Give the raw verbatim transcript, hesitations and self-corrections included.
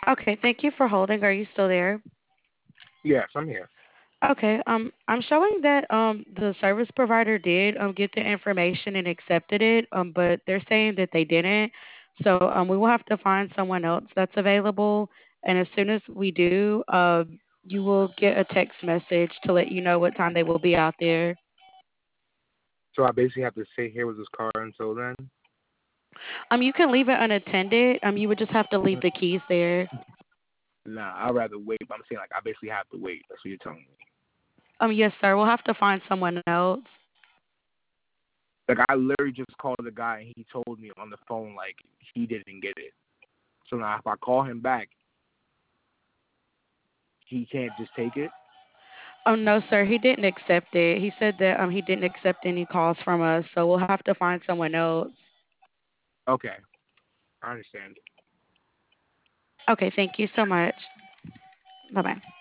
Okay, thank you for holding. Are you still there? Yes, I'm here. Okay, um, I'm showing that um the service provider did um get the information and accepted it, um, but they're saying that they didn't. So um, we will have to find someone else that's available, and as soon as we do, um, you will get a text message to let you know what time they will be out there. So I basically have to sit here with this car until then. Um, you can leave it unattended. Um, you would just have to leave the keys there. Nah, I'd rather wait. But I'm saying like I basically have to wait. That's what you're telling me. Um, yes, sir. We'll have to find someone else. Like I literally just called the guy and he told me on the phone like he didn't get it. So now if I call him back, he can't just take it. Oh no, sir. He didn't accept it. He said that um he didn't accept any calls from us, so we'll have to find someone else. Okay, I understand. Okay, thank you so much. Bye bye.